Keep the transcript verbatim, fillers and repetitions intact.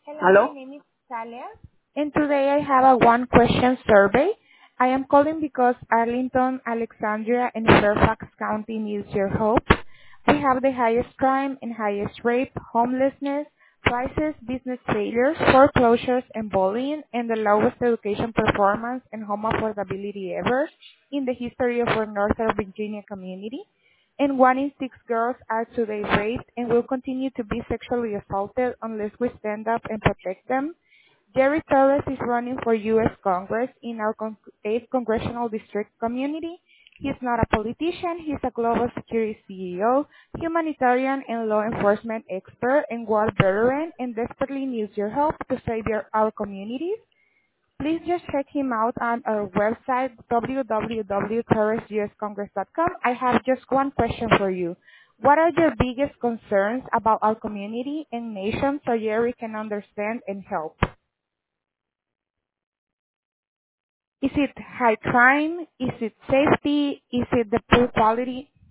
Hello, my ¿Aló? name is Talia, and today I have a one-question survey. I am calling because Arlington, Alexandria, and Fairfax County needs your help. We have the highest crime and highest rape, homelessness, crisis, business failures, foreclosures, and bullying, and the lowest education performance and home affordability ever in the history of our Northern Virginia community. And one in six girls are today raped and will continue to be sexually assaulted unless we stand up and protect them. Jerry Torres is running for U S Congress in our con- eighth Congressional District community. He's not a politician, he's a global security C E O, humanitarian and law enforcement expert, and war veteran, and desperately needs your help to save your, our communities. Please just check him out on our website, w w w dot torres u s congress dot com. I have just one question for you. What are your biggest concerns about our community and nation so Jerry can understand and help? Is it high crime? Is it safety? Is it the poor quality?